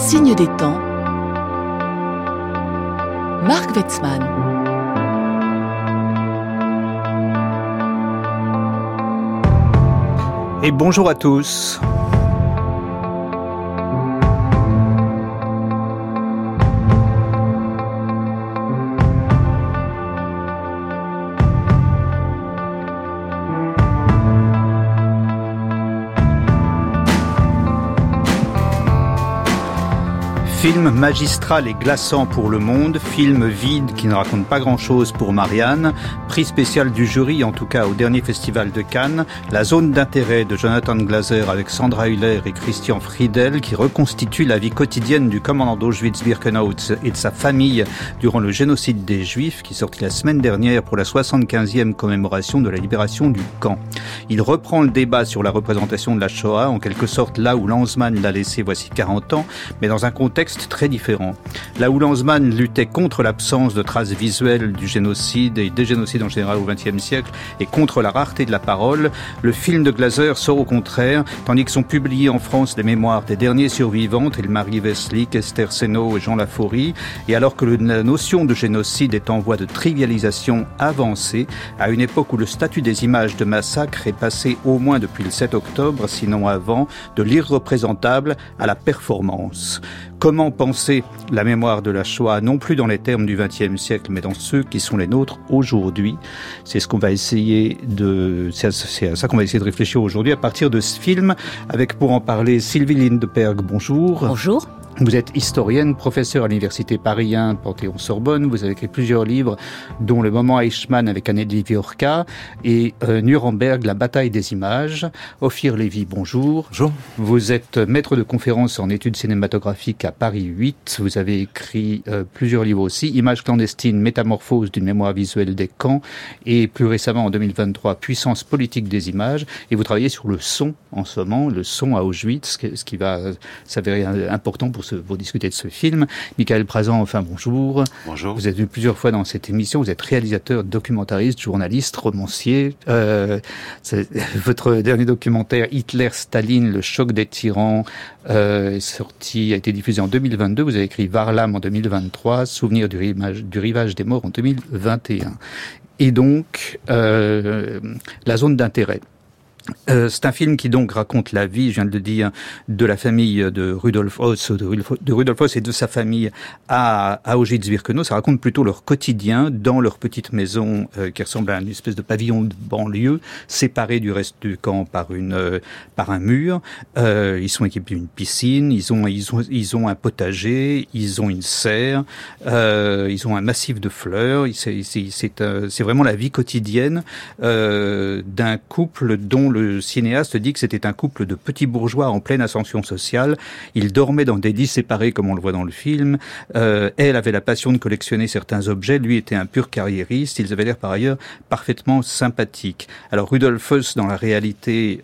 Signe des temps, Marc Wetzmann. Et bonjour à tous. Film magistral et glaçant pour Le Monde, film vide qui ne raconte pas grand-chose pour Marianne, prix spécial du jury, en tout cas au dernier festival de Cannes, La zone d'intérêt de Jonathan Glaser avec Sandra Hüller et Christian Friedel qui reconstitue la vie quotidienne du commandant d'Auschwitz-Birkenau et de sa famille durant le génocide des Juifs qui sortit la semaine dernière pour la 75e commémoration de la libération du camp. Il reprend le débat sur la représentation de la Shoah, en quelque sorte là où Lanzmann l'a laissé voici 40 ans, mais dans un contexte très différent. Là où Lanzmann luttait contre l'absence de traces visuelles du génocide et des génocides en général au XXe siècle et contre la rareté de la parole, le film de Glaser sort au contraire, tandis que sont publiés en France les mémoires des derniers survivants, tels Marie Wesslich, Esther Seno et Jean Laforie, et alors que la notion de génocide est en voie de trivialisation avancée, à une époque où le statut des images de massacre est passé au moins depuis le 7 octobre, sinon avant, de l'irreprésentable à la performance. Comment penser la mémoire de la Shoah, non plus dans les termes du XXe siècle, mais dans ceux qui sont les nôtres aujourd'hui? C'est ce qu'on va essayer c'est à ça qu'on va essayer de réfléchir aujourd'hui à partir de ce film, avec pour en parler Sylvie Lindeberg. Bonjour. Bonjour. Vous êtes historienne, professeure à l'université Paris 1, Panthéon-Sorbonne. Vous avez écrit plusieurs livres, dont Le moment Eichmann avec Anneli Viorka et Nuremberg, la bataille des images. Ophir Lévy, bonjour. Bonjour. Vous êtes maître de conférences en études cinématographiques à Paris 8. Vous avez écrit plusieurs livres aussi. Images clandestines, métamorphose d'une mémoire visuelle des camps. Et plus récemment, en 2023, Puissance politique des images. Et vous travaillez sur le son en ce moment, le son à Auschwitz, ce qui va s'avérer important pour discuter de ce film. Michael Prazan, enfin bonjour. Bonjour. Vous êtes venu plusieurs fois dans cette émission. Vous êtes réalisateur, documentariste, journaliste, romancier. Votre dernier documentaire, Hitler-Staline, le choc des tyrans, a été diffusé en 2022. Vous avez écrit Varlam en 2023, Souvenir du rivage des morts en 2021. Et donc, La zone d'intérêt. C'est un film qui donc raconte la vie, je viens de le dire, de la famille de Rudolf Höss, et de sa famille à Auschwitz-Birkenau. Ça raconte plutôt leur quotidien dans leur petite maison qui ressemble à une espèce de pavillon de banlieue, séparé du reste du camp par un mur. Ils sont équipés d'une piscine, ils ont un potager, ils ont une serre, ils ont un massif de fleurs. C'est vraiment la vie quotidienne d'un couple dont le cinéaste dit que c'était un couple de petits bourgeois en pleine ascension sociale. Ils dormaient dans des lits séparés, comme on le voit dans le film. Elle avait la passion de collectionner certains objets. Lui était un pur carriériste. Ils avaient l'air par ailleurs parfaitement sympathiques. Alors Rudolf Höss, dans la réalité,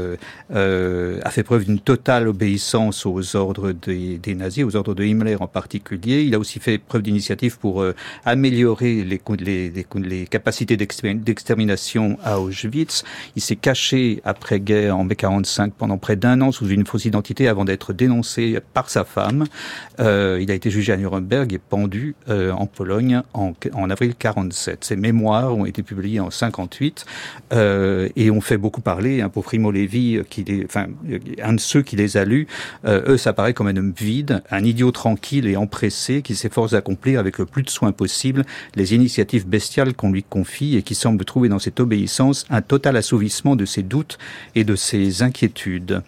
a fait preuve d'une totale obéissance aux ordres des nazis, aux ordres de Himmler en particulier. Il a aussi fait preuve d'initiative pour améliorer les capacités d'extermination à Auschwitz. Il s'est caché après-guerre en mai 45 pendant près d'un an sous une fausse identité avant d'être dénoncé par sa femme. Il a été jugé à Nuremberg et pendu en Pologne en avril 47. Ses mémoires ont été publiées en 58 et ont fait beaucoup parler pour Primo Levi, un de ceux qui les a lus. Ça paraît comme un homme vide, un idiot tranquille et empressé qui s'efforce d'accomplir avec le plus de soin possible les initiatives bestiales qu'on lui confie et qui semble trouver dans cette obéissance un total assouvissement de ses doutes et de ses inquiétudes.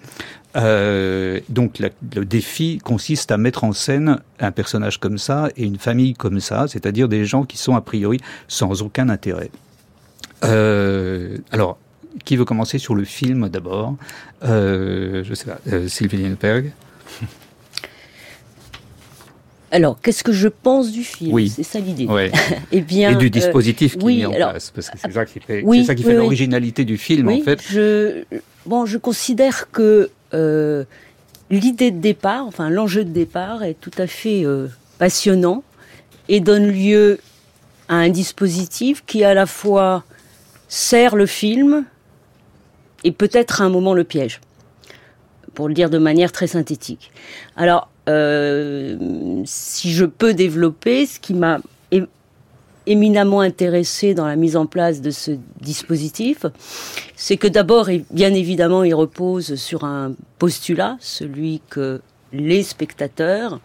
Donc le défi consiste à mettre en scène un personnage comme ça et une famille comme ça, c'est-à-dire des gens qui sont a priori sans aucun intérêt. Alors, qui veut commencer sur le film d'abord? Je sais pas, Sylvie Lindeberg. Alors, qu'est-ce que je pense du film? Oui. C'est ça l'idée. Ouais. Eh bien, et du dispositif qui est mis en place, parce que c'est ça qui fait, l'originalité du film, en fait. Je considère que l'idée de départ, enfin l'enjeu de départ, est tout à fait passionnant et donne lieu à un dispositif qui à la fois sert le film et peut-être à un moment le piège. pour le dire de manière très synthétique. Alors, si je peux développer, ce qui m'a éminemment intéressé dans la mise en place de ce dispositif, c'est que d'abord, bien évidemment, il repose sur un postulat, celui que les spectateurs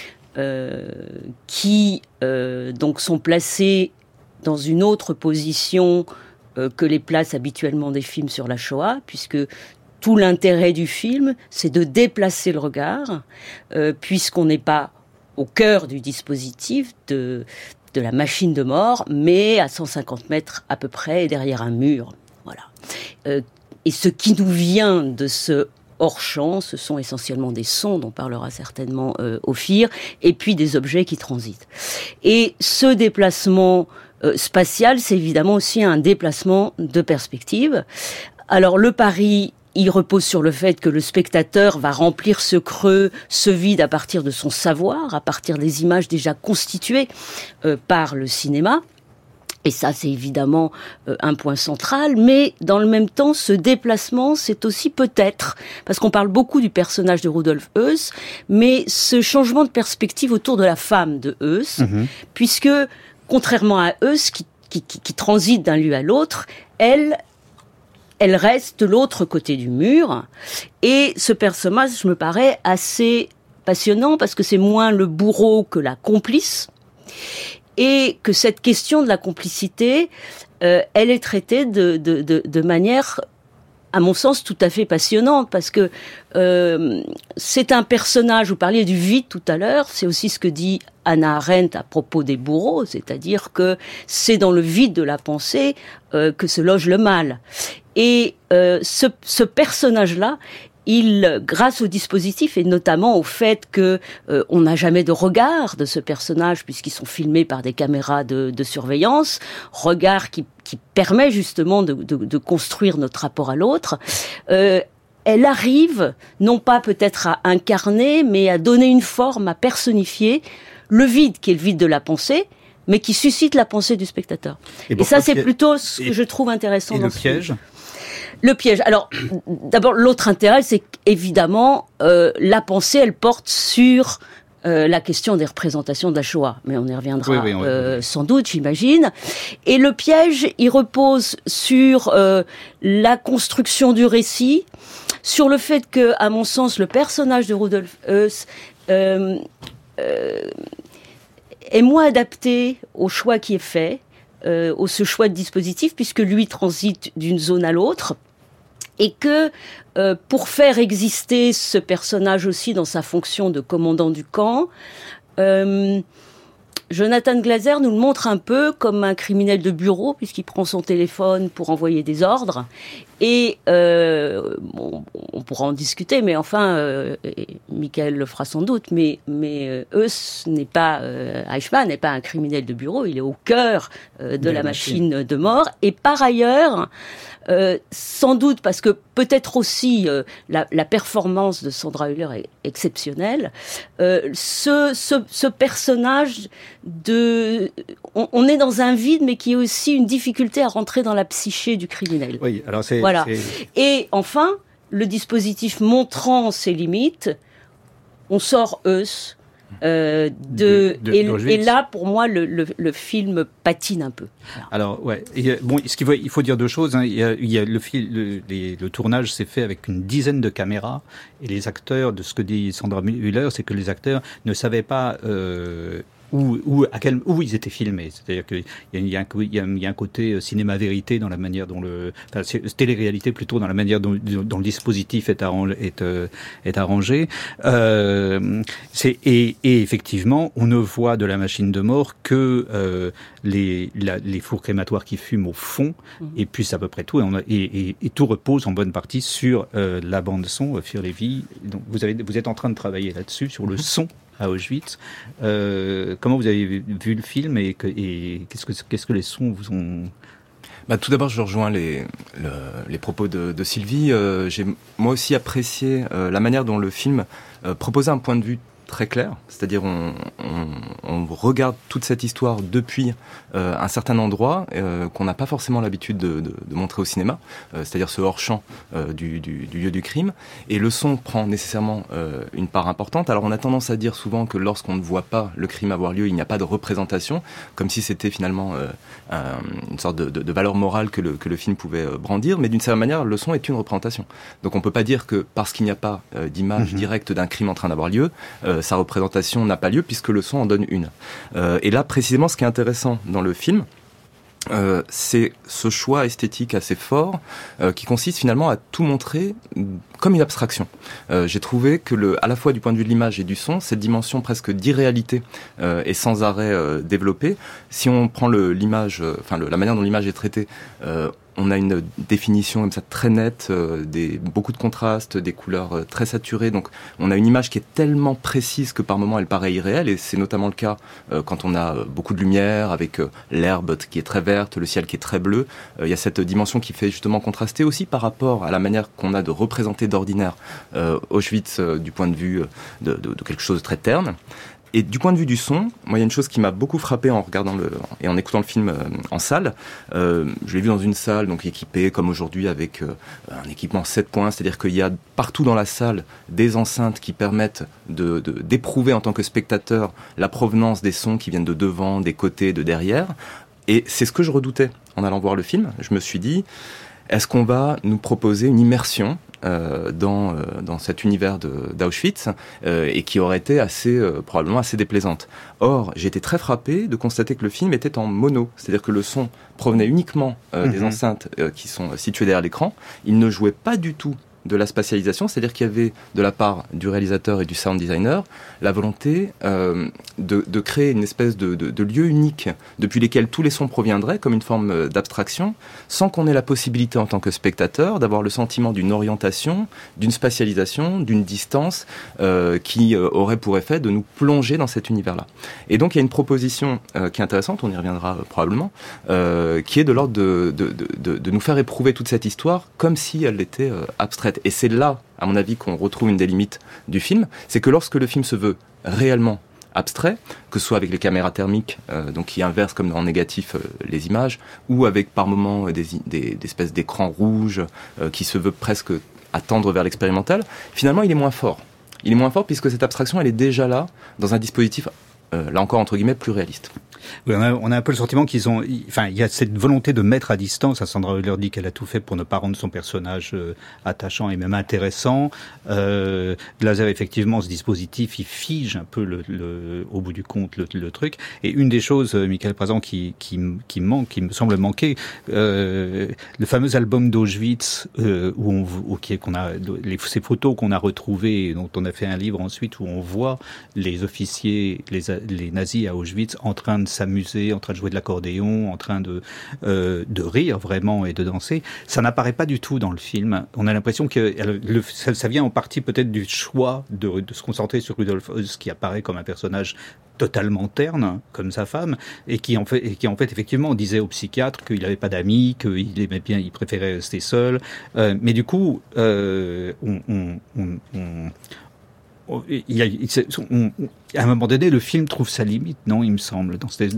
qui donc sont placés dans une autre position que les place habituellement des films sur la Shoah, puisque tout l'intérêt du film, c'est de déplacer le regard, puisqu'on n'est pas au cœur du dispositif de la machine de mort, mais à 150 mètres à peu près, derrière un mur. Voilà. Et ce qui nous vient de ce hors-champ, ce sont essentiellement des sons dont parlera certainement Ophir, et puis des objets qui transitent. Et ce déplacement spatial, c'est évidemment aussi un déplacement de perspective. Alors le pari, il repose sur le fait que le spectateur va remplir ce creux, ce vide à partir de son savoir, à partir des images déjà constituées par le cinéma. Et ça, c'est évidemment un point central. Mais dans le même temps, ce déplacement, c'est aussi peut-être, parce qu'on parle beaucoup du personnage de Rudolf Höss, mais ce changement de perspective autour de la femme de Höss, puisque, contrairement à Höss, qui transite d'un lieu à l'autre, elle reste de l'autre côté du mur. Et ce personnage me paraît assez passionnant parce que c'est moins le bourreau que la complice. Et que cette question de la complicité, elle est traitée de manière, à mon sens, tout à fait passionnante. Parce que c'est un personnage, vous parliez du vide tout à l'heure, c'est aussi ce que dit Hannah Arendt à propos des bourreaux, c'est-à-dire que c'est dans le vide de la pensée que se loge le mal. Et ce personnage-là, grâce au dispositif et notamment au fait que on n'a jamais de regard de ce personnage puisqu'ils sont filmés par des caméras de surveillance, regard qui permet justement de construire notre rapport à l'autre. Elle arrive non pas peut-être à incarner, mais à donner une forme, à personnifier le vide qui est le vide de la pensée, mais qui suscite la pensée du spectateur. Et ça, c'est plutôt ce que je trouve intéressant dans ce film. Et le piège ? Le piège. Alors, d'abord, l'autre intérêt, c'est qu'évidemment, la pensée, elle porte sur la question des représentations de la Shoah. Mais on y reviendra sans doute, j'imagine. Et le piège, il repose sur la construction du récit, sur le fait que, à mon sens, le personnage de Rudolf Höss est moins adapté au choix qui est fait, ce choix de dispositif, puisque lui transite d'une zone à l'autre, et que pour faire exister ce personnage aussi dans sa fonction de commandant du camp, Jonathan Glazer nous le montre un peu comme un criminel de bureau, puisqu'il prend son téléphone pour envoyer des ordres. Et on pourra en discuter, mais enfin, Michael le fera sans doute, mais Höss n'est pas, Eichmann n'est pas un criminel de bureau, il est au cœur de la machine de mort. Et par ailleurs, sans doute parce que peut-être aussi la performance de Sandra Hüller est exceptionnelle, ce personnage on est dans un vide, mais qui est aussi une difficulté à rentrer dans la psyché du criminel. Oui, alors voilà. Et enfin, le dispositif montrant ses limites, on sort Höss. Et là, pour moi, le film patine un peu. Voilà. Alors, ouais. Il faut dire deux choses. Hein. Le tournage s'est fait avec une dizaine de caméras, et les acteurs, de ce que dit Sandra Hüller, c'est que les acteurs ne savaient pas où ils étaient filmés. C'est-à-dire qu'il y a un côté cinéma-vérité dans la manière dont télé-réalité plutôt, dans la manière dont le dispositif est arrangé. Et effectivement, on ne voit de la machine de mort que les fours crématoires qui fument au fond, et puis c'est à peu près tout. Et tout repose en bonne partie sur la bande son, Ophir Lévy. Donc vous êtes en train de travailler là-dessus, sur le son à Auschwitz. Comment vous avez vu le film et qu'est-ce que les sons vous ont... Tout d'abord, je rejoins les propos de Sylvie. J'ai moi aussi apprécié la manière dont le film proposait un point de vue très clair, c'est-à-dire on regarde toute cette histoire depuis un certain endroit qu'on n'a pas forcément l'habitude de montrer au cinéma, c'est-à-dire ce hors-champ du lieu du crime, et le son prend nécessairement une part importante. Alors on a tendance à dire souvent que lorsqu'on ne voit pas le crime avoir lieu, il n'y a pas de représentation, comme si c'était finalement une sorte de valeur morale que le film pouvait brandir, mais d'une certaine manière, le son est une représentation. Donc on peut pas dire que parce qu'il n'y a pas d'image directe d'un crime en train d'avoir lieu, sa représentation n'a pas lieu, puisque le son en donne une. Et là, précisément, ce qui est intéressant dans le film, c'est ce choix esthétique assez fort qui consiste finalement à tout montrer comme une abstraction. J'ai trouvé que à la fois du point de vue de l'image et du son, cette dimension presque d'irréalité est sans arrêt développée. Si on prend l'image, la manière dont l'image est traitée, on a une définition comme ça très nette, beaucoup de contrastes, des couleurs très saturées. Donc on a une image qui est tellement précise que par moments elle paraît irréelle, et c'est notamment le cas quand on a beaucoup de lumière, avec l'herbe qui est très verte, le ciel qui est très bleu. Il y a cette dimension qui fait justement contraster aussi par rapport à la manière qu'on a de représenter d'ordinaire Auschwitz du point de vue de quelque chose de très terne. Et du point de vue du son, moi, il y a une chose qui m'a beaucoup frappé en regardant et en écoutant le film en salle. Je l'ai vu dans une salle donc équipée comme aujourd'hui avec un équipement 7 points, c'est-à-dire qu'il y a partout dans la salle des enceintes qui permettent d'éprouver en tant que spectateur la provenance des sons qui viennent de devant, des côtés, de derrière. Et c'est ce que je redoutais en allant voir le film. Je me suis dit, est-ce qu'on va nous proposer une immersion dans cet univers d'Auschwitz et qui aurait été probablement assez déplaisante. Or, j'ai été très frappé de constater que le film était en mono, c'est-à-dire que le son provenait uniquement des enceintes qui sont situées derrière l'écran. Il ne jouait pas du tout de la spatialisation, c'est-à-dire qu'il y avait de la part du réalisateur et du sound designer la volonté de créer une espèce de lieu unique depuis lesquels tous les sons proviendraient comme une forme d'abstraction, sans qu'on ait la possibilité en tant que spectateur d'avoir le sentiment d'une orientation, d'une spatialisation, d'une distance qui aurait pour effet de nous plonger dans cet univers-là. Et donc il y a une proposition qui est intéressante, on y reviendra probablement, qui est de l'ordre de nous faire éprouver toute cette histoire comme si elle était abstraite. Et c'est là, à mon avis, qu'on retrouve une des limites du film, c'est que lorsque le film se veut réellement abstrait, que ce soit avec les caméras thermiques, donc qui inversent comme en négatif les images, ou avec par moments des espèces d'écrans rouges qui se veut presque attendre vers l'expérimental, finalement il est moins fort. Il est moins fort puisque cette abstraction elle est déjà là, dans un dispositif, là encore entre guillemets, plus réaliste. Oui, on a un peu le sentiment il y a cette volonté de mettre à distance. Sandra Hüller dit qu'elle a tout fait pour ne pas rendre son personnage attachant et même intéressant. Glaser, effectivement, ce dispositif, il fige un peu au bout du compte le truc. Et une des choses, Michael Prazan, qui me semble manquer, le fameux album d'Auschwitz, ces photos qu'on a retrouvées, et dont on a fait un livre ensuite, où on voit les officiers, les nazis à Auschwitz en train de s'amuser, en train de jouer de l'accordéon, en train de rire vraiment et de danser. Ça n'apparaît pas du tout dans le film. On a l'impression que ça vient en partie peut-être du choix de se concentrer sur Rudolf Höss, qui apparaît comme un personnage totalement terne, comme sa femme, et qui en fait effectivement disait au psychiatre qu'il n'avait pas d'amis, qu'il aimait bien, il préférait rester seul. Mais du coup, à un moment donné, le film trouve sa limite, non, il me semble, dans sa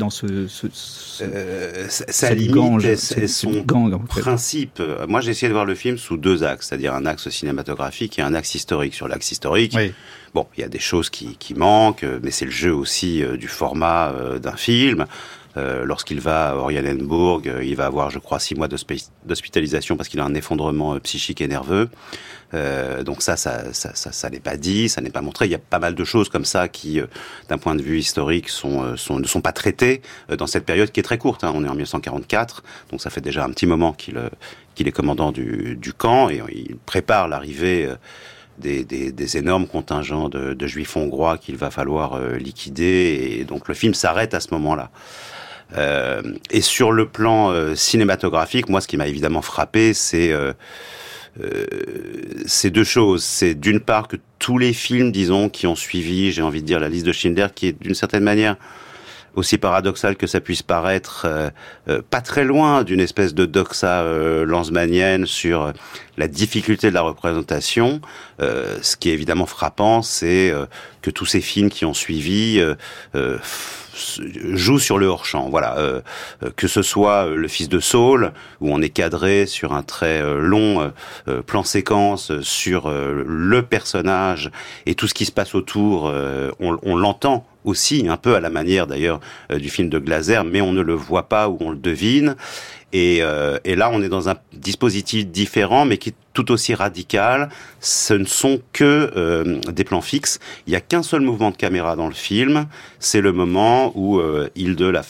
limite et son principe. Moi, j'ai essayé de voir le film sous deux axes, c'est-à-dire un axe cinématographique et un axe historique. Sur l'axe historique, oui. Bon, il y a des choses qui manquent, mais c'est le jeu aussi du format d'un film. Lorsqu'il va à Oranienburg, il va avoir, je crois, 6 mois d'hospitalisation parce qu'il a un effondrement psychique et nerveux. Donc ça n'est pas dit, ça n'est pas montré. Il y a pas mal de choses comme ça qui, d'un point de vue historique, ne sont pas traitées dans cette période qui est très courte. On est en 1944, donc ça fait déjà un petit moment qu'il est commandant du camp et il prépare l'arrivée des énormes contingents de juifs hongrois qu'il va falloir liquider. Et donc le film s'arrête à ce moment-là. Et sur le plan cinématographique, moi, ce qui m'a évidemment frappé, c'est deux choses. C'est d'une part que tous les films, disons, qui ont suivi, j'ai envie de dire, la liste de Schindler, qui est d'une certaine manière aussi paradoxal que ça puisse paraître, pas très loin d'une espèce de doxa lanzmannienne sur la difficulté de la représentation. Ce qui est évidemment frappant, c'est que tous ces films qui ont suivi joue sur le hors-champ. Voilà, que ce soit Le Fils de Saul, où on est cadré sur un très long plan séquence sur le personnage et tout ce qui se passe autour, on l'entend aussi, un peu à la manière d'ailleurs du film de Glaser, mais on ne le voit pas ou on le devine. Et là, on est dans un dispositif différent, mais qui est tout aussi radical. Ce ne sont que des plans fixes. Il n'y a qu'un seul mouvement de caméra dans le film. C'est le moment où Hilde, la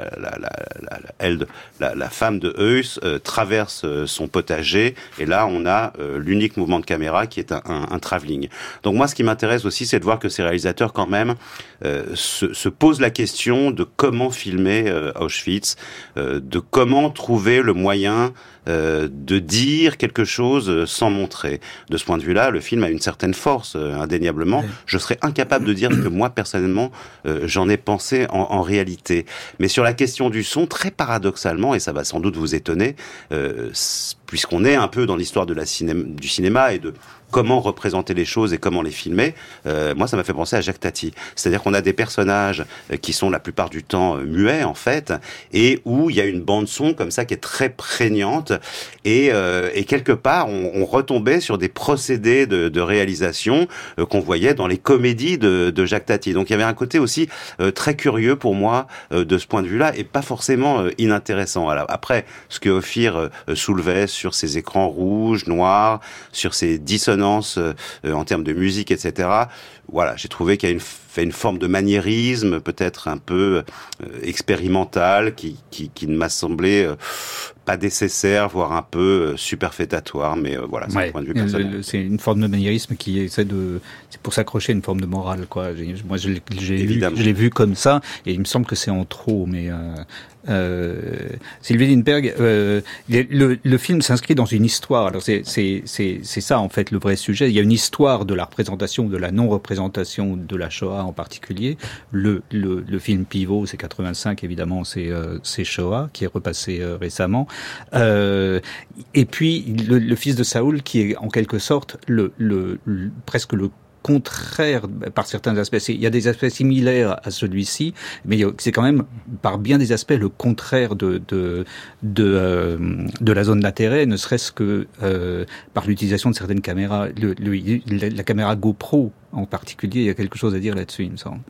femme de Heus, traverse son potager. Et là, on a l'unique mouvement de caméra qui est un travelling. Donc moi, ce qui m'intéresse aussi, c'est de voir que ces réalisateurs, quand même, se posent la question de comment filmer Auschwitz, de comment trouver le moyen de dire quelque chose sans montrer. De ce point de vue-là, le film a une certaine force, indéniablement. Oui. Je serais incapable de dire que moi, personnellement, j'en ai pensé en réalité. Mais sur la question du son, très paradoxalement, et ça va sans doute vous étonner, puisqu'on est un peu dans l'histoire du cinéma et de comment représenter les choses et comment les filmer, moi ça m'a fait penser à Jacques Tati. C'est-à-dire qu'on a des personnages qui sont la plupart du temps muets en fait, et où il y a une bande son comme ça qui est très prégnante, et quelque part on retombait sur des procédés de réalisation qu'on voyait dans les comédies de Jacques Tati. Donc il y avait un côté aussi très curieux pour moi de ce point de vue-là, et pas forcément inintéressant. Alors, après, ce que Ophir soulevait sur ces écrans rouges, noirs, sur ces dissonances en termes de musique, etc. Voilà, j'ai trouvé qu'il y a une forme de maniérisme, peut-être un peu expérimental, qui ne m'a semblé pas nécessaire, voire un peu superfétatoire, mais voilà, c'est un point de vue personnel. C'est une forme de maniérisme qui essaie c'est pour s'accrocher à une forme de morale, quoi. Moi, je l'ai vu comme ça, et il me semble que c'est en trop, mais Sylvie Lindbergh, le film s'inscrit dans une histoire. Alors c'est ça en fait le vrai sujet. Il y a une histoire de la représentation, de la non-représentation de la Shoah en particulier. Le film pivot, c'est 85 évidemment, c'est Shoah qui est repassé récemment. Et puis le fils de Saoul qui est en quelque sorte presque le contraire par certains aspects. Il y a des aspects similaires à celui-ci, mais c'est quand même par bien des aspects le contraire de la zone d'intérêt, ne serait-ce que par l'utilisation de certaines caméras. La caméra GoPro en particulier, il y a quelque chose à dire là-dessus, il me semble.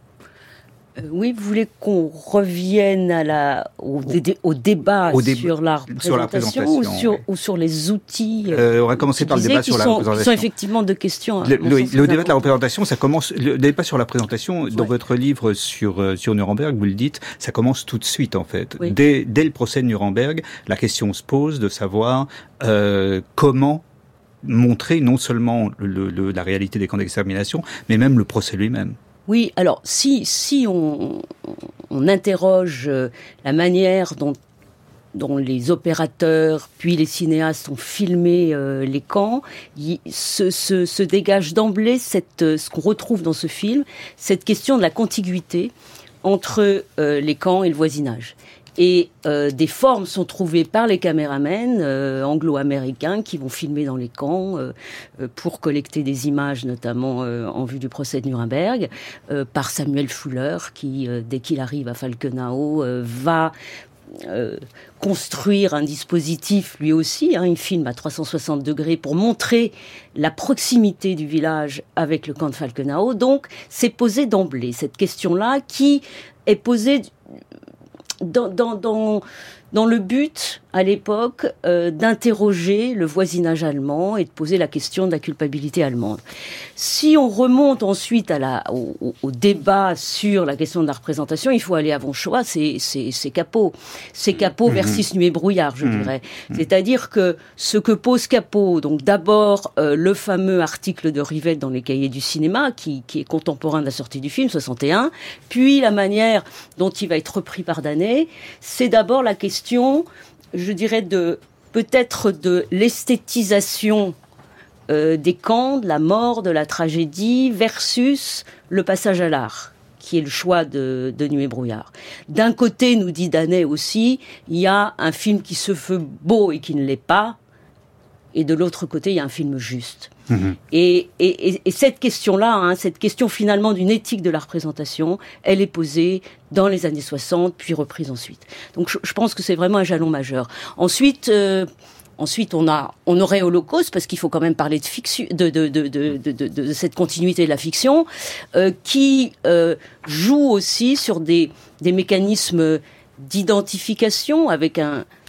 Oui, vous voulez qu'on revienne au débat sur la représentation ou sur les outils on va commencer par le débat sur la représentation. Qui sont effectivement deux questions. Le débat de la représentation, ça commence. Le débat sur la présentation, dans votre livre sur Nuremberg, vous le dites, ça commence tout de suite en fait. Oui. Dès le procès de Nuremberg, la question se pose de savoir comment montrer non seulement la réalité des camps d'extermination, mais même le procès lui-même. Oui, alors si on interroge la manière dont les opérateurs puis les cinéastes ont filmé les camps, se dégage d'emblée ce qu'on retrouve dans ce film, cette question de la contiguïté entre les camps et le voisinage. Et des formes sont trouvées par les caméramens anglo-américains qui vont filmer dans les camps pour collecter des images, notamment en vue du procès de Nuremberg, par Samuel Fuller qui, dès qu'il arrive à Falkenau, va construire un dispositif lui aussi, il filme à 360 degrés pour montrer la proximité du village avec le camp de Falkenau. Donc c'est posé d'emblée cette question-là qui est posée dans le but, à l'époque, d'interroger le voisinage allemand et de poser la question de la culpabilité allemande. Si on remonte ensuite au débat sur la question de la représentation, il faut aller avant Shoah, c'est Capot. C'est Capot versus Nuit et brouillard, je dirais. C'est-à-dire que ce que pose Capot, donc d'abord le fameux article de Rivette dans les cahiers du cinéma, qui est contemporain de la sortie du film, 61, puis la manière dont il va être repris par Danet, c'est d'abord la question, je dirais, peut-être de l'esthétisation des camps, de la mort, de la tragédie, versus le passage à l'art, qui est le choix de Nuit et brouillard. D'un côté, nous dit Danet aussi, il y a un film qui se veut beau et qui ne l'est pas, et de l'autre côté, il y a un film juste. Et cette question-là, cette question finalement d'une éthique de la représentation, elle est posée dans les années 60, puis reprise ensuite. Donc je pense que c'est vraiment un jalon majeur. Ensuite, on aurait Holocauste, parce qu'il faut quand même parler de fiction, de cette continuité de la fiction, qui joue aussi sur des mécanismes d'identification avec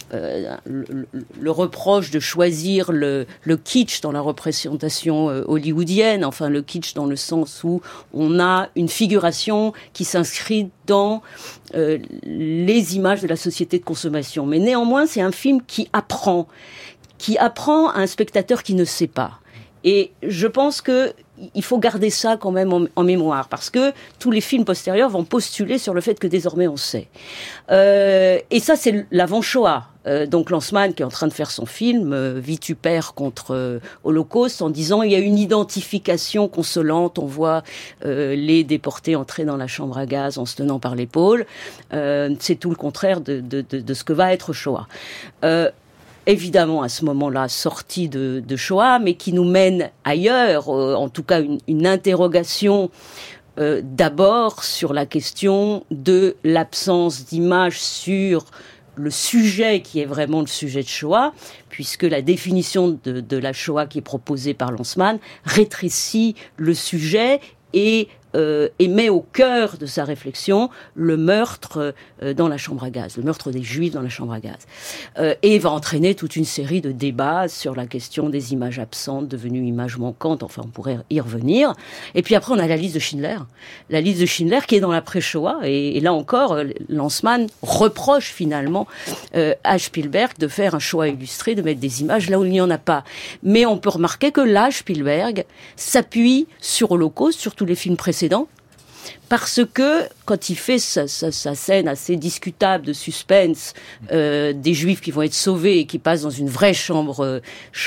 le reproche de choisir le kitsch dans la représentation hollywoodienne, enfin le kitsch dans le sens où on a une figuration qui s'inscrit dans les images de la société de consommation. Mais néanmoins, c'est un film qui apprend à un spectateur qui ne sait pas. Et je pense que il faut garder ça quand même en mémoire, parce que tous les films postérieurs vont postuler sur le fait que désormais on sait. Et ça, c'est l'avant-Shoah. Donc Lanzmann, qui est en train de faire son film Vitupère contre Holocauste, en disant il y a une identification consolante, on voit les déportés entrer dans la chambre à gaz en se tenant par l'épaule. C'est tout le contraire de ce que va être Shoah. Évidemment, à ce moment-là, sortie de Shoah, mais qui nous mène ailleurs, en tout cas une interrogation d'abord sur la question de l'absence d'image sur le sujet qui est vraiment le sujet de Shoah, puisque la définition de la Shoah qui est proposée par Lanzmann rétrécit le sujet et met au cœur de sa réflexion le meurtre dans la chambre à gaz, le meurtre des Juifs dans la chambre à gaz. Et va entraîner toute une série de débats sur la question des images absentes, devenues images manquantes, enfin on pourrait y revenir. Et puis après on a la liste de Schindler. La liste de Schindler qui est dans l'après-Shoah, et là encore, Lanzmann reproche finalement à Spielberg de faire un Shoah illustré, de mettre des images là où il n'y en a pas. Mais on peut remarquer que là, Spielberg s'appuie sur Holocauste, sur tous les films précédents, parce que quand il fait sa scène assez discutable de suspense des Juifs qui vont être sauvés et qui passent dans une vraie dans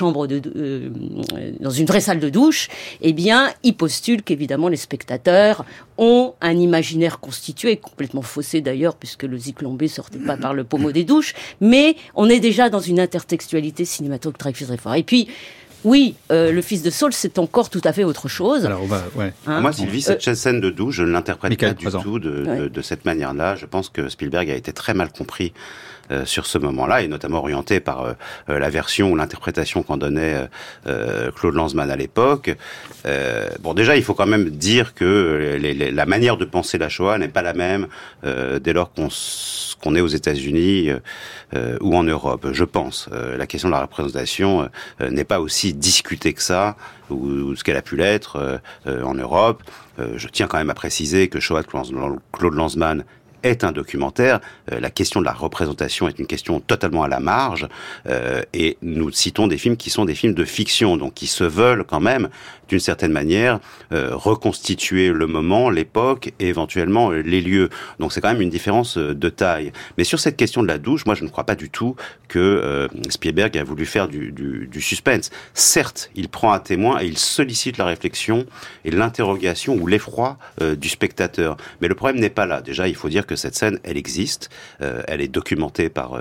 une vraie salle de douche, eh bien, il postule qu'évidemment les spectateurs ont un imaginaire constitué, complètement faussé d'ailleurs, puisque le Zyklon B sortait pas par le pommeau des douches, mais on est déjà dans une intertextualité cinématographique très forte. Et puis, oui, le fils de Saul, c'est encore tout à fait autre chose. Alors, moi, Sylvie, cette scène de douche, je ne l'interprète pas du tout de cette manière-là. Je pense que Spielberg a été très mal compris sur ce moment-là, et notamment orienté par la version ou l'interprétation qu'en donnait Claude Lanzmann à l'époque. Bon, déjà, il faut quand même dire que la manière de penser la Shoah n'est pas la même dès lors qu'on est aux États-Unis ou en Europe, je pense. La question de la représentation n'est pas aussi discutée que ça, ou ce qu'elle a pu l'être en Europe. Je tiens quand même à préciser que Shoah de Claude Lanzmann est un documentaire. La question de la représentation est une question totalement à la marge, et nous citons des films qui sont des films de fiction, donc qui se veulent quand même, d'une certaine manière, reconstituer le moment, l'époque et éventuellement les lieux. Donc c'est quand même une différence de taille. Mais sur cette question de la douche, moi je ne crois pas du tout que Spielberg a voulu faire du suspense. Certes, il prend à témoin et il sollicite la réflexion et l'interrogation ou l'effroi du spectateur. Mais le problème n'est pas là. Déjà, il faut dire que cette scène, elle existe. Elle est documentée par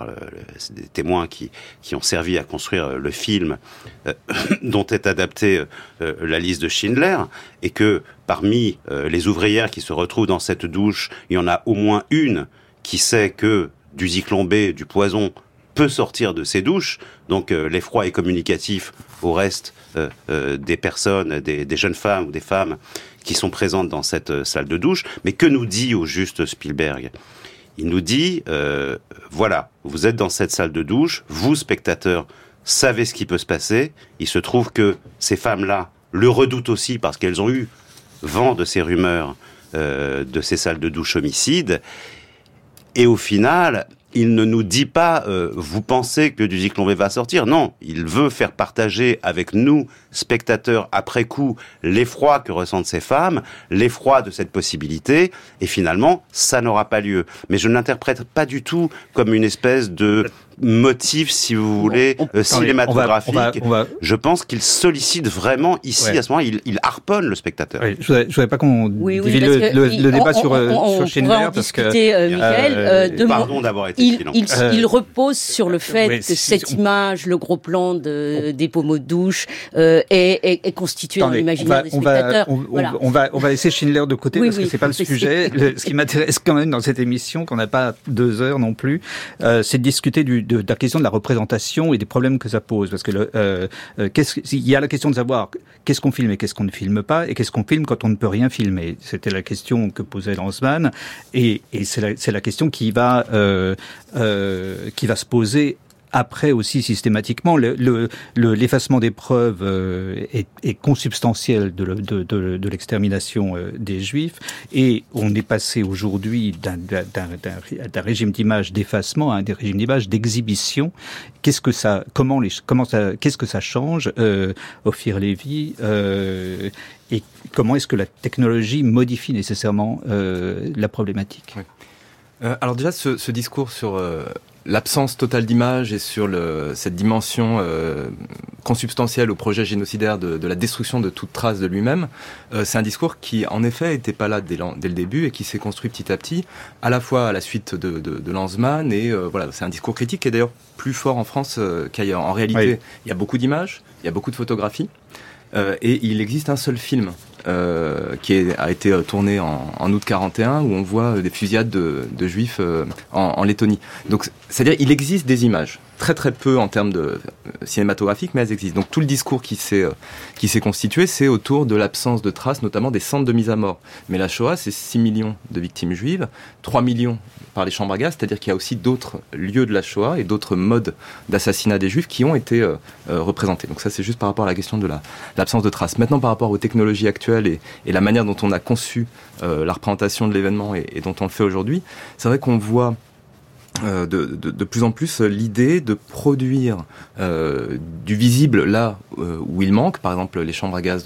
des témoins qui ont servi à construire le film dont est adapté la liste de Schindler, et que parmi les ouvrières qui se retrouvent dans cette douche, il y en a au moins une qui sait que du Zyklon B, du poison, peut sortir de ces douches. Donc l'effroi est communicatif au reste des personnes, des jeunes femmes ou des femmes qui sont présentes dans cette salle de douche. Mais que nous dit au juste Spielberg ? Il nous dit, voilà, vous êtes dans cette salle de douche, vous, spectateurs, savez ce qui peut se passer. Il se trouve que ces femmes-là le redoutent aussi parce qu'elles ont eu vent de ces rumeurs, de ces salles de douche homicides. Et au final, il ne nous dit pas vous pensez que du Zyklon B va sortir. Non, il veut faire partager avec nous, spectateurs, après coup, l'effroi que ressentent ces femmes, l'effroi de cette possibilité, et finalement, ça n'aura pas lieu. Mais je ne l'interprète pas du tout comme une espèce de motif, si vous voulez, cinématographique. Je pense qu'il sollicite vraiment ici, à ce moment-là, il harponne le spectateur. Oui, je voudrais pas qu'on divise le débat sur Schindler, parce que Michael, pardon d'avoir été silent. Il repose sur le fait que cette image, le gros plan des pommeaux de douche, est constitué dans l'imaginaire des spectateurs. On va laisser Schindler de côté, parce que c'est pas le sujet. Ce qui m'intéresse quand même dans cette émission, qu'on n'a pas 2 heures non plus, c'est de discuter de la question de la représentation et des problèmes que ça pose. Parce que il y a la question de savoir qu'est-ce qu'on filme et qu'est-ce qu'on ne filme pas, et qu'est-ce qu'on filme quand on ne peut rien filmer. C'était la question que posait Lanzmann, et c'est la question qui va se poser après aussi systématiquement. L'effacement des preuves est consubstantiel de l'extermination des Juifs, et on est passé aujourd'hui d'un régime d'image d'effacement à un régime d'image d'exhibition. Qu'est-ce que ça change, Ophir Lévy, et comment est-ce que la technologie modifie nécessairement la problématique? Alors déjà, ce discours sur l'absence totale d'image et sur cette dimension consubstantielle au projet génocidaire de la destruction de toute trace de lui-même, c'est un discours qui, en effet, n'était pas là dès le début et qui s'est construit petit à petit, à la fois à la suite de Lanzmann, et voilà, c'est un discours critique qui est d'ailleurs plus fort en France qu'ailleurs. En réalité, il y a beaucoup d'images, il y a beaucoup de photographies, et il existe un seul film qui a été tourné en août 41, où on voit des fusillades de juifs en Lettonie. Donc, c'est-à-dire, il existe des images, très très peu en termes de cinématographiques, mais elles existent. Donc tout le discours qui s'est constitué, c'est autour de l'absence de traces, notamment des centres de mise à mort. Mais la Shoah, c'est 6 millions de victimes juives, 3 millions par les chambres à gaz, c'est-à-dire qu'il y a aussi d'autres lieux de la Shoah et d'autres modes d'assassinat des juifs qui ont été représentés. Donc ça, c'est juste par rapport à la question de l'absence de traces. Maintenant, par rapport aux technologies actuelles et la manière dont on a conçu la représentation de l'événement et dont on le fait aujourd'hui, c'est vrai qu'on voit de plus en plus l'idée de produire du visible là où il manque. Par exemple, les chambres à gaz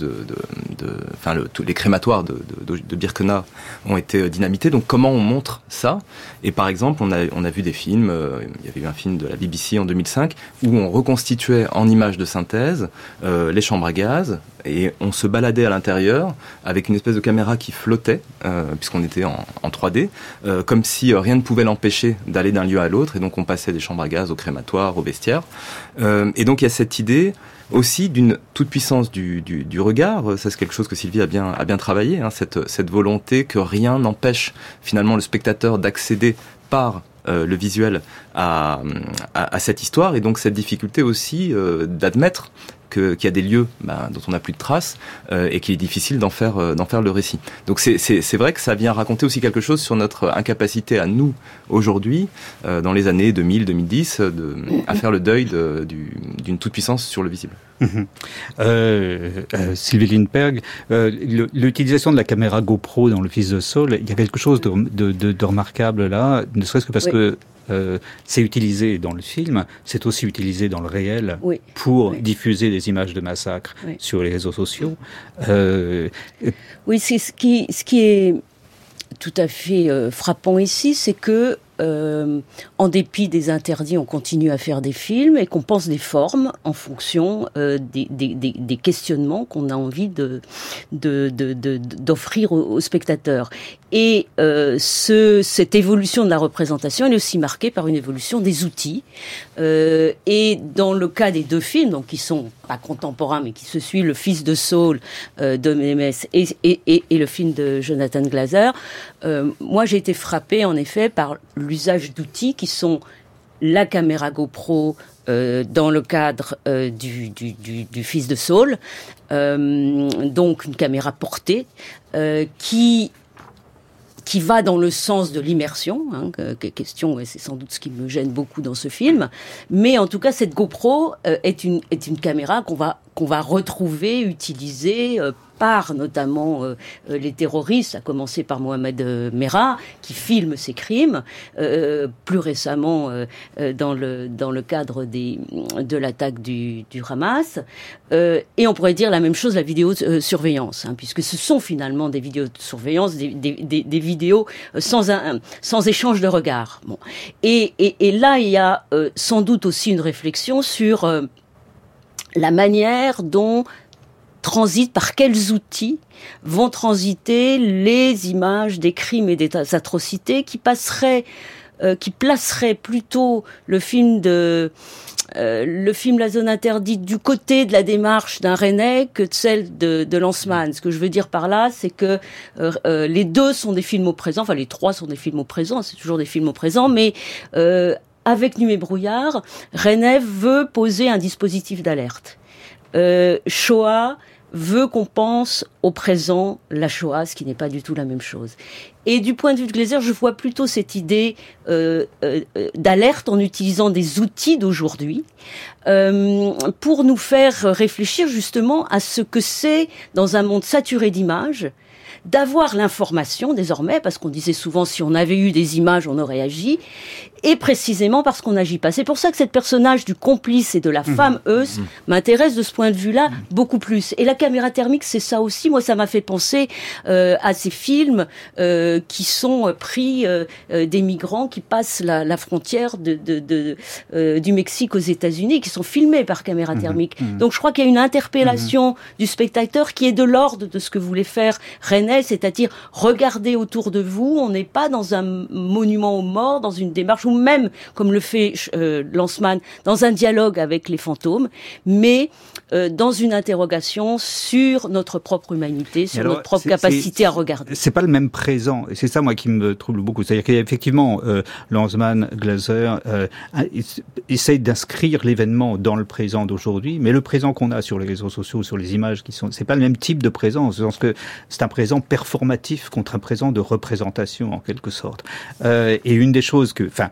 les crématoires de Birkenau ont été dynamités. Donc comment on montre ça? Et par exemple, on a vu des films, il y avait eu un film de la BBC en 2005 où on reconstituait en images de synthèse les chambres à gaz, et on se baladait à l'intérieur avec une espèce de caméra qui flottait, puisqu'on était en 3D, comme si rien ne pouvait l'empêcher d'aller d'un lieu à l'autre, et donc on passait des chambres à gaz au crématoire, au vestiaire. Et donc il y a cette idée aussi d'une toute-puissance du regard. Ça, c'est quelque chose que Sylvie a bien travaillé, hein, cette volonté que rien n'empêche finalement le spectateur d'accéder par le visuel à cette histoire, et donc cette difficulté aussi d'admettre qu'il y a des lieux dont on n'a plus de traces et qu'il est difficile d'en faire le récit. Donc c'est vrai que ça vient raconter aussi quelque chose sur notre incapacité à nous, aujourd'hui, dans les années 2000-2010, à faire le deuil d'une toute-puissance sur le visible. Sylvie Lindbergh, l'utilisation de la caméra GoPro dans Le Fils de Saul, il y a quelque chose de remarquable là, ne serait-ce que parce que c'est utilisé dans le film, c'est aussi utilisé dans le réel pour diffuser des images de massacres sur les réseaux sociaux. Oui, c'est ce qui est tout à fait frappant ici, c'est que en dépit des interdits, on continue à faire des films et qu'on pense des formes en fonction des questionnements qu'on a envie d'offrir aux spectateurs. Et cette évolution de la représentation, elle est aussi marquée par une évolution des outils. Et dans le cas des deux films, donc qui sont pas contemporains, mais qui se suivent, Le Fils de Saul de Mémès et le film de Jonathan Glazer, moi j'ai été frappée en effet par l'usage d'outils qui sont la caméra GoPro dans le cadre du Fils de Saul, donc une caméra portée qui va dans le sens de l'immersion, question, c'est sans doute ce qui me gêne beaucoup dans ce film, mais en tout cas cette GoPro est une caméra qu'on va qu'on va retrouver, utiliser par notamment les terroristes, à commencer par Mohamed Merah, qui filme ces crimes, plus récemment dans le cadre de l'attaque du Hamas. Et on pourrait dire la même chose, la vidéosurveillance, puisque ce sont finalement des vidéos de surveillance, des vidéos sans échange de regards. Bon. Et là, il y a sans doute aussi une réflexion sur la manière dont par quels outils vont transiter les images des crimes et des atrocités qui placeraient plutôt le film La Zone Interdite du côté de la démarche d'un Resnais que de celle de Lanzmann. Ce que je veux dire par là, c'est que les deux sont des films au présent, enfin les trois sont des films au présent, c'est toujours des films au présent, mais avec Nuit et brouillard, Resnais veut poser un dispositif d'alerte. Shoah veut qu'on pense au présent la Shoah, ce qui n'est pas du tout la même chose. Et du point de vue de Glaeser, je vois plutôt cette idée d'alerte en utilisant des outils d'aujourd'hui pour nous faire réfléchir justement à ce que c'est, dans un monde saturé d'images, d'avoir l'information désormais, parce qu'on disait souvent si on avait eu des images, on aurait agi, et précisément parce qu'on n'agit pas. C'est pour ça que cette personnage du complice et de la femme Eus m'intéresse de ce point de vue-là beaucoup plus. Et la caméra thermique, c'est ça aussi. Moi, ça m'a fait penser à ces films qui sont pris des migrants qui passent la frontière du Mexique aux États-Unis, qui sont filmés par caméra thermique. Donc je crois qu'il y a une interpellation du spectateur qui est de l'ordre de ce que voulait faire Resnais, c'est-à-dire regardez autour de vous, on n'est pas dans un monument aux morts, dans une démarche, ou même, comme le fait Lanzmann, dans un dialogue avec les fantômes, mais dans une interrogation sur notre propre humanité, sur notre propre capacité à regarder. C'est pas le même présent, et c'est ça, moi, qui me trouble beaucoup. C'est-à-dire qu'effectivement, Lanzmann, Glaeser essayent d'inscrire l'événement dans le présent d'aujourd'hui, mais le présent qu'on a sur les réseaux sociaux, sur les images c'est pas le même type de présent, parce que c'est un présent performatif contre un présent de représentation, en quelque sorte. Et une des choses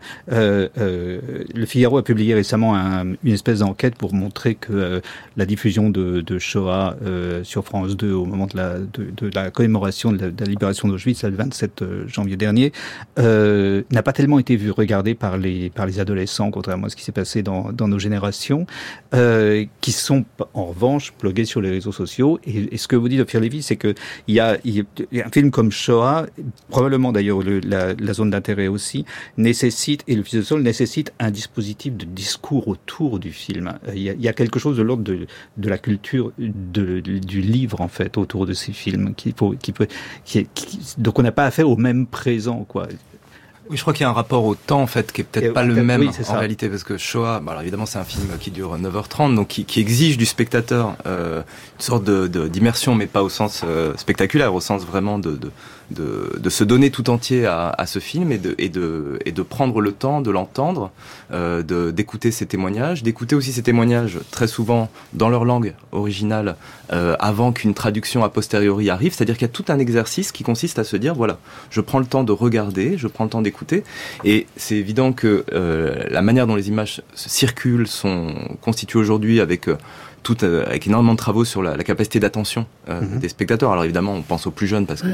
le Figaro a publié récemment une espèce d'enquête pour montrer que la diffusion de Shoah sur France 2 au moment de la commémoration de la libération d'Auschwitz, le 27 janvier dernier, n'a pas tellement été regardée par les adolescents, contrairement à ce qui s'est passé dans nos générations, qui sont en revanche blogués sur les réseaux sociaux. Et ce que vous dites, Ophir Lévy, c'est que il y a un film comme Shoah, probablement d'ailleurs la zone d'intérêt aussi, et le Fils de Saul nécessite un dispositif de discours autour du film. Il y a quelque chose de l'ordre de la culture du livre, en fait, autour de ces films, donc on n'a pas affaire au même présent, quoi. Oui, je crois qu'il y a un rapport au temps, en fait, qui est peut-être pas le même en réalité, parce que Shoah, alors évidemment, c'est un film qui dure 9h30, donc qui exige du spectateur une sorte d'immersion, mais pas au sens spectaculaire, au sens vraiment de se donner tout entier à ce film et de prendre le temps de l'entendre, d'écouter ces témoignages, d'écouter aussi ces témoignages très souvent dans leur langue originale avant qu'une traduction a posteriori arrive. C'est-à-dire qu'il y a tout un exercice qui consiste à se dire, voilà, je prends le temps de regarder, je prends le temps d'écouter, et c'est évident que la manière dont les images circulent sont constituées aujourd'hui avec énormément de travaux sur la capacité d'attention des spectateurs. Alors évidemment, on pense aux plus jeunes parce que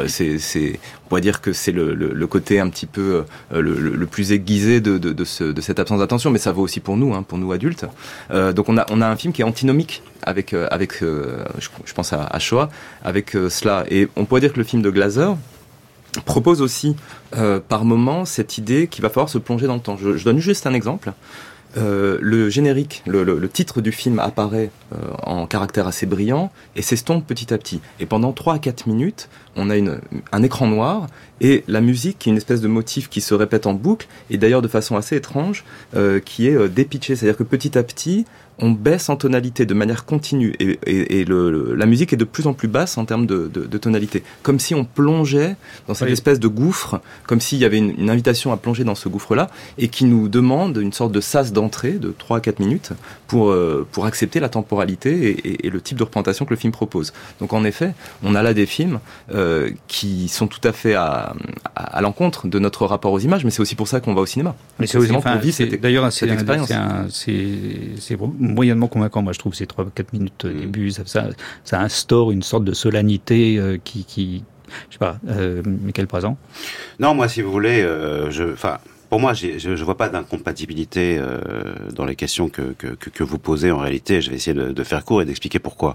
on pourrait dire que c'est le côté un petit peu le plus aiguisé de cette absence d'attention, mais ça vaut aussi pour nous adultes. Donc on a un film qui est antinomique avec je pense à Shoah, avec cela. Et on pourrait dire que le film de Glaeser propose aussi par moments cette idée qu'il va falloir se plonger dans le temps. Je donne juste un exemple. Le générique, le titre du film apparaît en caractère assez brillant et s'estompe petit à petit. Et pendant 3 à 4 minutes, on a un écran noir et la musique, qui est une espèce de motif qui se répète en boucle, et d'ailleurs de façon assez étrange, qui est dépitché. C'est-à-dire que petit à petit, on baisse en tonalité de manière continue et la musique est de plus en plus basse en termes de tonalité. Comme si on plongeait dans cette espèce de gouffre, comme s'il y avait une invitation à plonger dans ce gouffre-là et qui nous demande une sorte de sas d'entrée de 3 à 4 minutes pour accepter la temporalité et le type de représentation que le film propose. Donc en effet, on a là des films qui sont tout à fait à l'encontre de notre rapport aux images, mais c'est aussi pour ça qu'on va au cinéma. Mais c'est aussi, d'ailleurs, cette expérience. C'est moyennement convaincant, moi je trouve, ces 3-4 minutes au début, ça instaure une sorte de solennité qui je sais pas, Michael Prazan. Non, moi, si vous voulez, pour moi, je vois pas d'incompatibilité dans les questions que vous posez en réalité. Je vais essayer de faire court et d'expliquer pourquoi.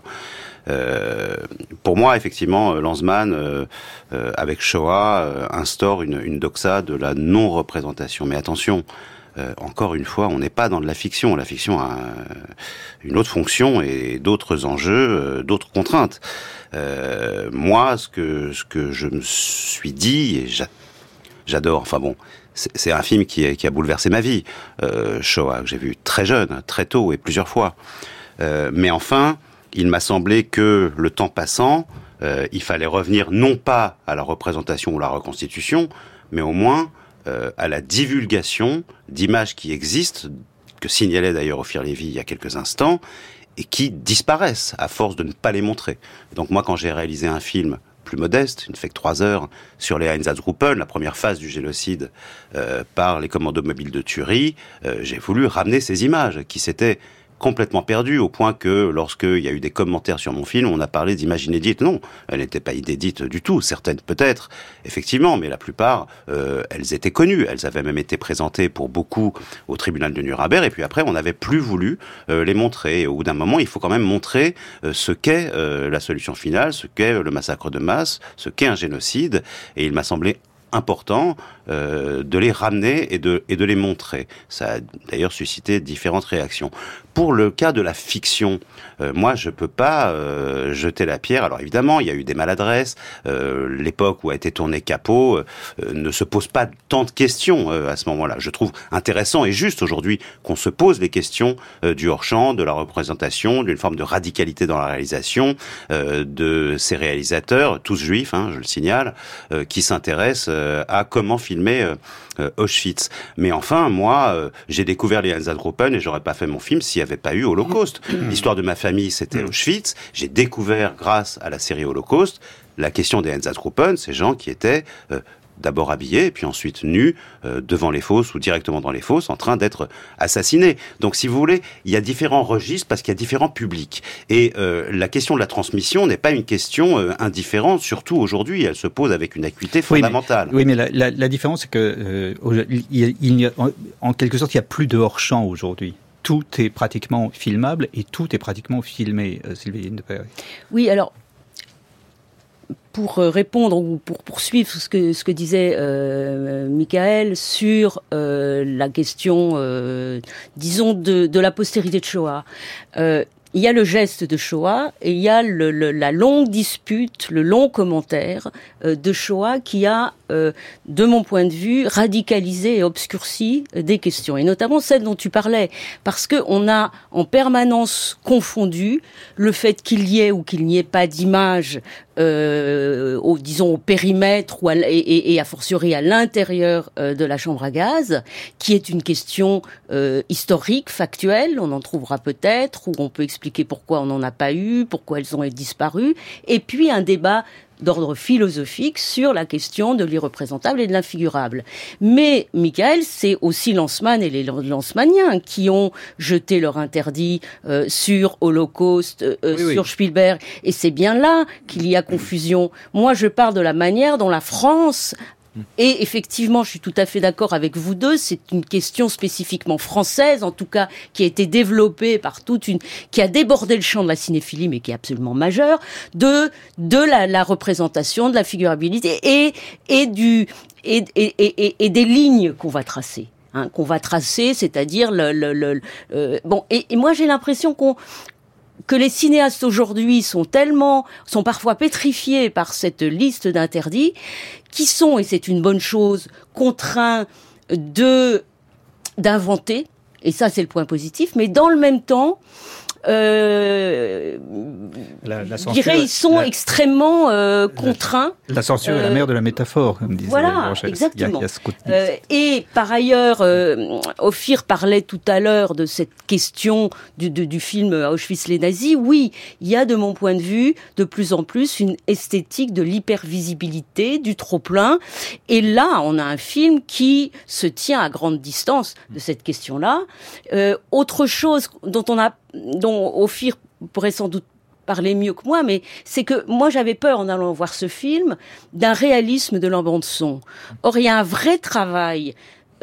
Pour moi, effectivement, Lanzmann, avec Shoah, instaure une doxa de la non-représentation. Mais attention, encore une fois, on n'est pas dans de la fiction. La fiction a une autre fonction et d'autres enjeux, d'autres contraintes. Moi, ce que je me suis dit, et j'adore, enfin bon, c'est un film qui a bouleversé ma vie, Shoah, que j'ai vu très jeune, très tôt et plusieurs fois. Mais enfin, il m'a semblé que le temps passant, il fallait revenir non pas à la représentation ou la reconstitution, mais au moins à la divulgation d'images qui existent, que signalait d'ailleurs Ophir Lévy il y a quelques instants, et qui disparaissent à force de ne pas les montrer. Donc moi, quand j'ai réalisé un film plus modeste, une fait que 3 heures, sur les Einsatzgruppen, la première phase du génocide par les commandos mobiles de Thury, j'ai voulu ramener ces images qui s'étaient complètement perdues, au point que lorsqu'il y a eu des commentaires sur mon film, on a parlé d'images inédites. Non, elles n'étaient pas inédites du tout, certaines peut-être, effectivement, mais la plupart, elles étaient connues. Elles avaient même été présentées pour beaucoup au tribunal de Nuremberg, et puis après, on n'avait plus voulu les montrer. Et au bout d'un moment, il faut quand même montrer ce qu'est la solution finale, ce qu'est le massacre de masse, ce qu'est un génocide, et il m'a semblé important de les ramener et de les montrer. Ça a d'ailleurs suscité différentes réactions. Pour le cas de la fiction, moi je peux pas jeter la pierre. Alors évidemment, il y a eu des maladresses. L'époque où a été tourné Capot ne se pose pas tant de questions à ce moment-là. Je trouve intéressant et juste aujourd'hui qu'on se pose les questions du hors-champ, de la représentation, d'une forme de radicalité dans la réalisation, de ces réalisateurs, tous juifs, je le signale, qui s'intéressent à comment filmer Auschwitz. Mais enfin, moi, j'ai découvert les Einsatzgruppen et j'aurais pas fait mon film s'il n'y avait pas eu Holocauste. L'histoire de ma famille, c'était Auschwitz. J'ai découvert, grâce à la série Holocauste, la question des Einsatzgruppen, ces gens qui étaient d'abord habillés, puis ensuite nus, devant les fosses ou directement dans les fosses, en train d'être assassinés. Donc, si vous voulez, il y a différents registres parce qu'il y a différents publics. Et la question de la transmission n'est pas une question indifférente, surtout aujourd'hui. Elle se pose avec une acuité fondamentale. Oui, mais la différence, c'est que en quelque sorte, il n'y a plus de hors-champ aujourd'hui. Tout est pratiquement filmable et tout est pratiquement filmé, Sylvie Depeyre. Oui, alors, pour répondre ou pour poursuivre ce que disait Michael sur la question, disons, de la postérité de Shoah. Il y a le geste de Shoah et il y a la longue dispute, le long commentaire de Shoah qui a, de mon point de vue, radicalisé et obscurci des questions, et notamment celle dont tu parlais, parce que on a en permanence confondu le fait qu'il y ait ou qu'il n'y ait pas d'image, disons au périmètre ou et a fortiori à l'intérieur de la chambre à gaz, qui est une question historique, factuelle, on en trouvera peut-être, ou on peut expliquer pourquoi on n'en a pas eu, pourquoi elles ont disparu, et puis un débat d'ordre philosophique sur la question de l'irreprésentable et de l'infigurable. Mais, Michael, c'est aussi Lanzmann et les Lanzmanniens qui ont jeté leur interdit sur Holocauste, sur Spielberg, et c'est bien là qu'il y a confusion. Moi, je parle de la manière dont la France... Et effectivement, je suis tout à fait d'accord avec vous deux, c'est une question spécifiquement française, en tout cas, qui a été développée par qui a débordé le champ de la cinéphilie, mais qui est absolument majeure, de la représentation, de la figurabilité et des lignes qu'on va tracer. C'est-à-dire et moi j'ai l'impression que les cinéastes aujourd'hui sont parfois pétrifiés par cette liste d'interdits, qui sont, et c'est une bonne chose, contraints d'inventer, et ça c'est le point positif, mais dans le même temps, je dirais, ils sont extrêmement contraints. La censure est la mère de la métaphore, comme disait Borges. Exactement. Et par ailleurs, Ophir parlait tout à l'heure de cette question du film Auschwitz les nazis. Oui, il y a de mon point de vue de plus en plus une esthétique de l'hypervisibilité, du trop-plein. Et là, on a un film qui se tient à grande distance de cette question-là. Autre chose dont Ophir pourrait sans doute parler mieux que moi, mais c'est que moi j'avais peur en allant voir ce film d'un réalisme de la bande-son. Or, il y a un vrai travail,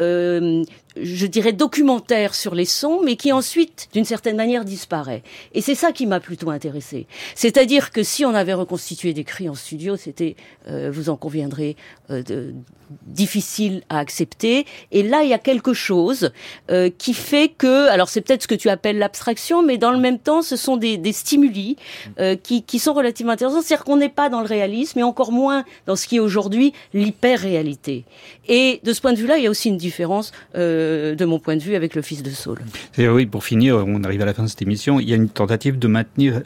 je dirais documentaire sur les sons, mais qui ensuite, d'une certaine manière, disparaît. Et c'est ça qui m'a plutôt intéressée. C'est-à-dire que si on avait reconstitué des cris en studio, c'était, vous en conviendrez, difficile à accepter. Et là, il y a quelque chose qui fait que, alors c'est peut-être ce que tu appelles l'abstraction, mais dans le même temps, ce sont des stimuli qui sont relativement intéressants. C'est-à-dire qu'on n'est pas dans le réalisme, et encore moins dans ce qui est aujourd'hui l'hyper-réalité. Et de ce point de vue-là, il y a aussi une différence de mon point de vue avec le Fils de Saul. Et oui, pour finir, on arrive à la fin de cette émission, il y a une tentative de maintenir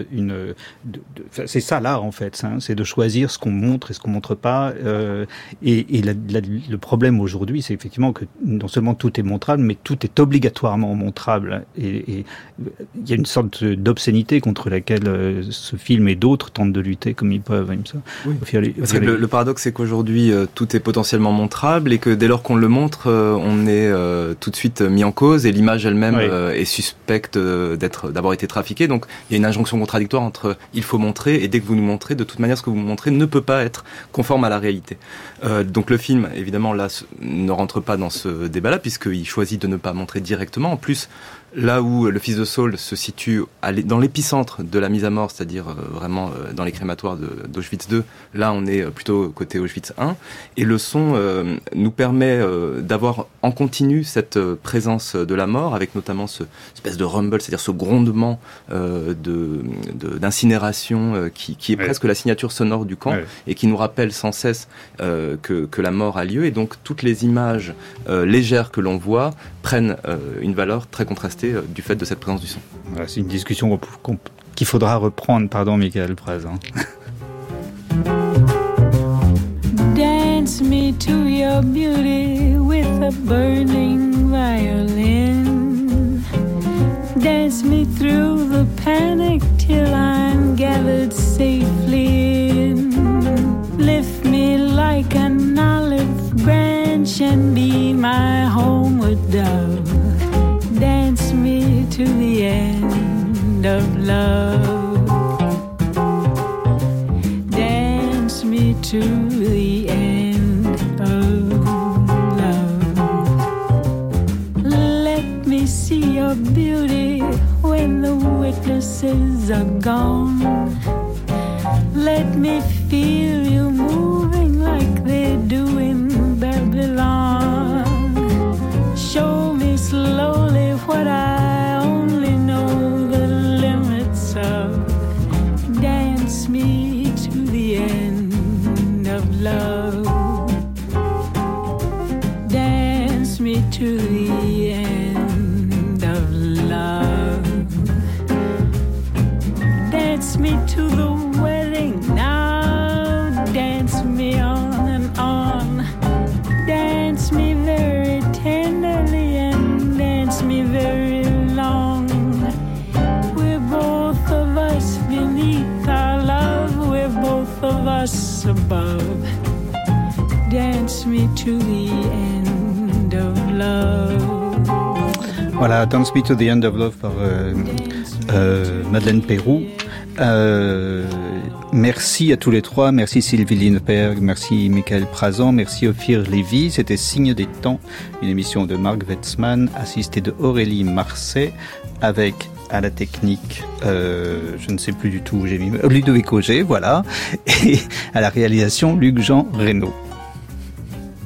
c'est ça l'art en fait, hein, c'est de choisir ce qu'on montre et ce qu'on montre pas. Et le problème aujourd'hui, c'est effectivement que non seulement tout est montrable, mais tout est obligatoirement montrable. Et il y a une sorte d'obscénité contre laquelle ce film et d'autres tentent de lutter comme ils peuvent. Oui. Parce que le paradoxe, c'est qu'aujourd'hui, tout est potentiellement montrable et que dès lors qu'on le montre, on est tout de suite mis en cause et l'image elle-même est suspecte d'avoir été trafiquée. Donc il y a une injonction contradictoire entre il faut montrer et dès que vous nous montrez, de toute manière, ce que vous montrez ne peut pas être conforme à la réalité. Donc le film, évidemment, là, ne rentre pas dans ce débat-là puisqu'il choisit de ne pas montrer directement. En plus, là où le Fils de Saul se situe dans l'épicentre de la mise à mort, c'est-à-dire vraiment dans les crématoires d'Auschwitz II, là on est plutôt côté Auschwitz I, et le son nous permet d'avoir en continu cette présence de la mort, avec notamment ce espèce de rumble, c'est-à-dire ce grondement d'incinération qui est presque la signature sonore du camp, et qui nous rappelle sans cesse que la mort a lieu, et donc toutes les images légères que l'on voit prennent une valeur très contrastée du fait de cette présence du son. Voilà, c'est une discussion qu'il faudra reprendre, pardon Michael Prazan. Dance me to your beauty with a burning violin. Dance me through the panic till I'm gathered safely in. Lift me like an olive branch and be my homeward dove. Dance me to the end of love. Dance me to the end of love. Let me see your beauty when the witnesses are gone. Let me feel you moving like they do in Babylon. Show me slowly what I only know the limits of. Dance me to the end of love. Dance me to the end of love. Dance me to the wedding now. Dance me on and on. Dance me very tenderly and dance me very long. We're both of us beneath our love. We're both of us above. Dance me to the end of love. Voilà, Dance Me to the End of Love par Madeleine Peyroux. Merci à tous les trois, merci Sylvie Lindberg, merci Michael Prazan, merci Ophir Lévy. C'était Signe des Temps, une émission de Marc Wetzmann, assistée de Aurélie Marseille, avec à la technique, je ne sais plus du tout où j'ai mis, Ludovic Auger, voilà, et à la réalisation Luc-Jean Reynaud.